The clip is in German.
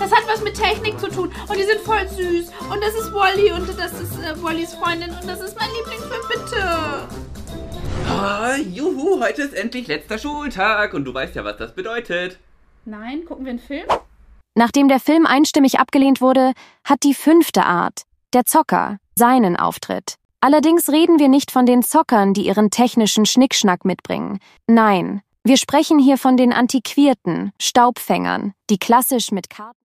Das hat was mit Technik zu tun. Und die sind voll süß. Und das ist Wally und das ist Wallys Freundin. Und das ist mein Lieblingsfilm, bitte. Ah, juhu, heute ist endlich letzter Schultag. Und du weißt ja, was das bedeutet. Nein, gucken wir einen Film? Nachdem der Film einstimmig abgelehnt wurde, hat die 5. Art, der Zocker, seinen Auftritt. Allerdings reden wir nicht von den Zockern, die ihren technischen Schnickschnack mitbringen. Nein, wir sprechen hier von den antiquierten Staubfängern, die klassisch mit Karten